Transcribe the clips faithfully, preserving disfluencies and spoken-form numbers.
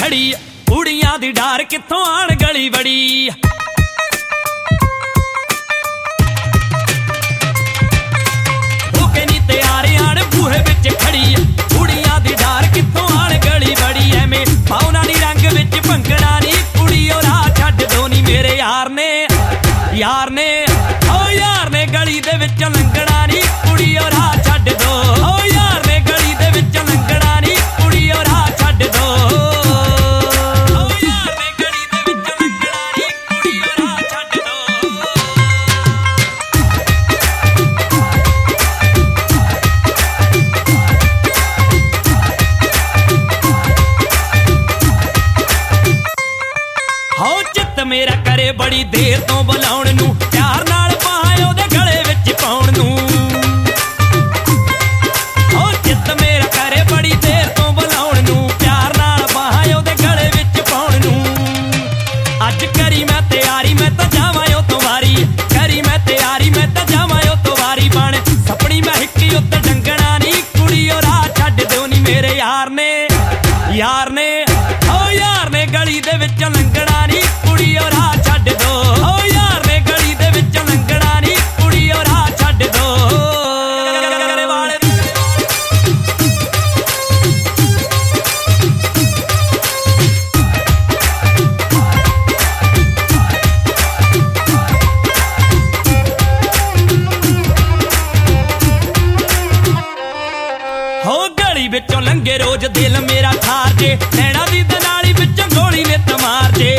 खड़ी कुड़ियां दी डार कित्थों आण गली बड़ी। होके नी तैयार आण बूहे विच खड़ी कुड़ियां दी डार कित्थों आण गली बड़ी। एवें पाउना नी रंग विच भंगड़ा नी कुड़ियो राह छड्ड दो नी मेरे यार ने यार ने ओ यार ने गली दे विच लंघना नी कुड़ियो राह छड्ड दो। ओ यार ने गली दे विच लंघना नी कुड़ियो राह छड्ड दो। ओ यार ने गली दे विच लंघना नी कुड़ियो राह छड्ड दो। हो चित मेरा करे बड़ी देर तो बुलाउण नूं प्यार नाल बाहां ओहदे गले विच पाउण नूं। हो चित मेरा करे बड़ी देर तो बुलाउण नूं प्यार नाल बाहां ओहदे गले विच पाउण नूं। अज करी मैं तैयारी मैं तां जावां ओ तो वारी करी मैं तैयारी मैं तां जावां ओ तो वारी। बण सपनी मैं हिक्की उत्ते डंगणा नी कुड़ियो राह छड्ड दिओ नी मेरे यार ने यार ने ओ यार ने गली दे विच लंघना नी कुड़ियो राह छड्ड दो। ओ यार ने गली दे विच लंघना नी कुड़ियो राह छड्ड दो। हो गली विचों लंघे रोज दिल मेरा ठार जे नैना दी दनाली विचों गोली नित मार जे।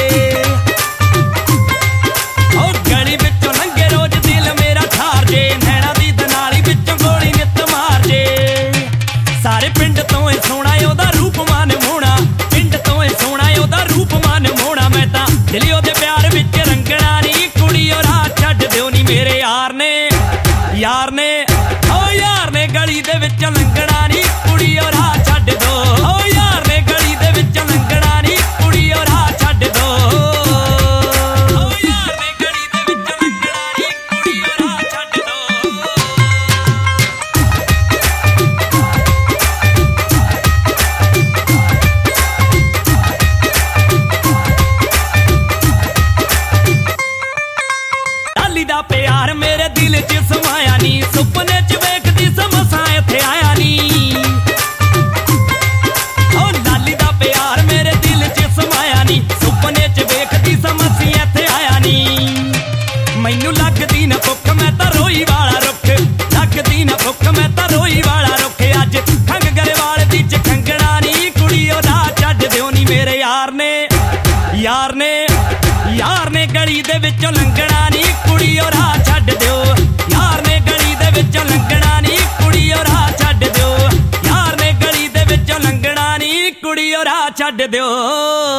हो गली विचों लंघे रोज दिल मेरा ठार जे नैना दी दनाली विचों गोली नित मार जे। सारे पिंड तों ए सोहणा ओहदा रूप मान मोहणा पिंड तों ए सोहणा ओहदा रूप मान मोहणा। मैं तां दिल ओहदे प्यार विच रंगणा नी कुड़ियो राह छड्ड दिओ नी मेरे यार ने यार ने ओ यार ने गली दे विच लंघना नी कुड़ियो राह छड्ड दो। ओ यार ने गली दे विच लंघना नी कुड़ियो राह छड्ड दो। ओ यार ने गली दे विच लंघना नी कुड़ियो राह छड्ड दो। डाली दा प्यार मेरे दिल च समाया नी सुपने च वेखदी समसा इत्थे आया नी। ओ लाली दा प्यार मेरे दिल च समाया नी सुपने च वेखदी समसी इत्थे आया नी। मैनू लगदी ना भुख मैं तां रोई वाला रुख लगदी ना भुख मैं तां रोई वाला रुख। अज खंग गरेवाल दी च खंगणा नी कुड़ियो राह छड्ड दिओ नी मेरे यार ने यार ने यार ने गली दे विचों लंघना नी कुड़ियो राह छड्ड दिओ। यार ने गली दे विचों लंघना नी कुड़ियो राह छड्ड दिओ। यार ने गली दे विचों लंघना नी कुड़ियो राह छड्ड दिओ।